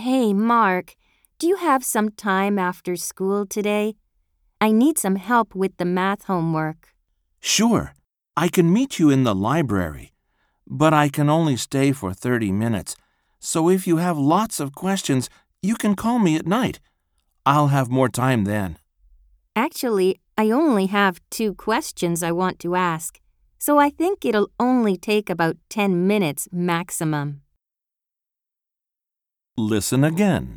Hey, Mark, do you have some time after school today? I need some help with the math homework. Sure, I can meet you in the library, but I can only stay for 30 minutes, so if you have lots of questions, you can call me at night. I'll have more time then. Actually, I only have 2 questions I want to ask, so I think it'll only take about 10 minutes maximum. Listen again.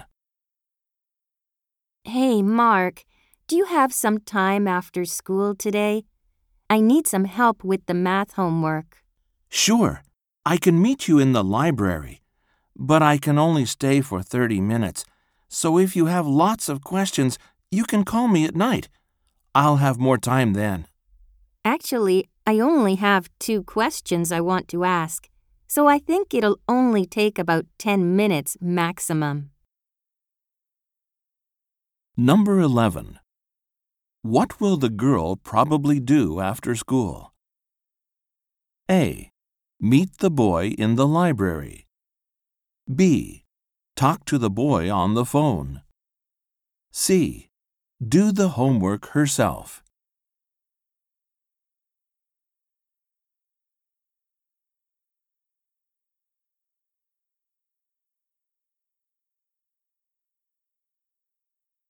Hey, Mark, do you have some time after school today? I need some help with the math homework. Sure, I can meet you in the library, but I can only stay for 30 minutes, so if you have lots of questions, you can call me at night. I'll have more time then. Actually, I only have 2 questions I want to ask, so I think it'll only take about 10 minutes maximum. Number 11. What will the girl probably do after school? A. Meet the boy in the library. B. Talk to the boy on the phone. C. Do the homework herself.